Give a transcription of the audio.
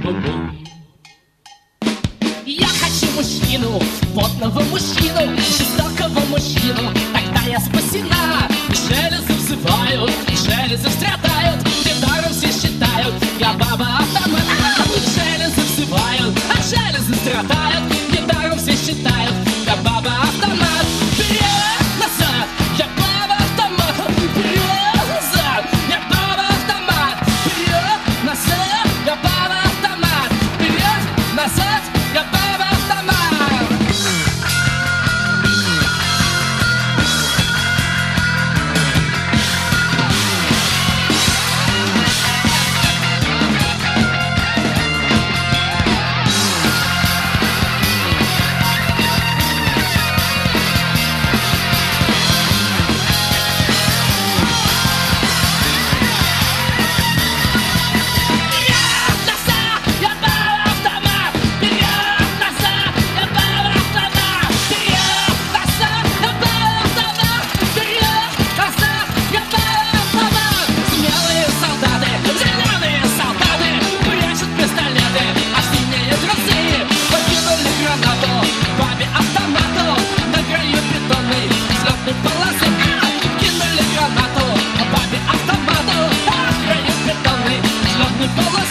бум-бум-бум. Я хочу мужчину, потного мужчину, жестокого мужчину, тогда я спасена. Железы взывают, железы страдают, недаром все считают, я баба-автомат. Железы взывают, а железы страдают, недаром все считают, я баба-автомат. Вперед, назад, я баба-автомат. Вперед, назад, я баба-автомат. Вперед, назад, я баба-автомат. Вперед, назад, я баба-автомат. Полосы.